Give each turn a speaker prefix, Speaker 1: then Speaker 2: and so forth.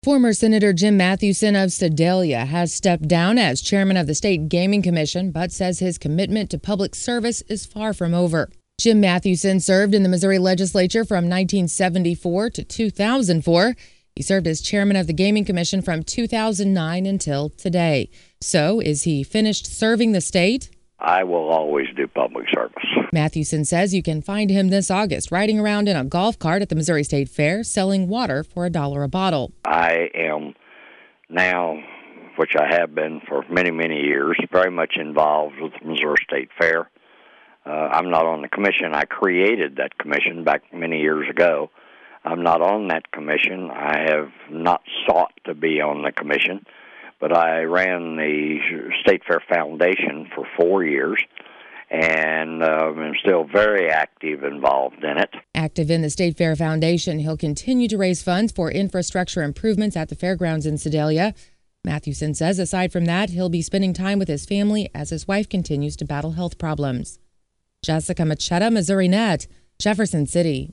Speaker 1: Former Senator Jim Mathewson of Sedalia has stepped down as chairman of the State Gaming Commission, but says his commitment to public service is far from over. Jim Mathewson served in the Missouri legislature from 1974 to 2004. He served as chairman of the Gaming Commission from 2009 until today. So, is he finished serving the state?
Speaker 2: I will always do public service.
Speaker 1: Mathewson says you can find him this August riding around in a golf cart at the Missouri State Fair selling water for $1 a bottle.
Speaker 2: I am now, which I have been for many, many years, very much involved with the Missouri State Fair. I'm not on the commission. I created that commission back many years ago. I'm not on that commission. I have not sought to be on the commission, but I ran the State Fair Foundation for 4 years, and I'm still very active involved in it.
Speaker 1: Active in the State Fair Foundation, he'll continue to raise funds for infrastructure improvements at the fairgrounds in Sedalia. Mathewson says aside from that, he'll be spending time with his family as his wife continues to battle health problems. Jessica Machetta, Missouri Net, Jefferson City.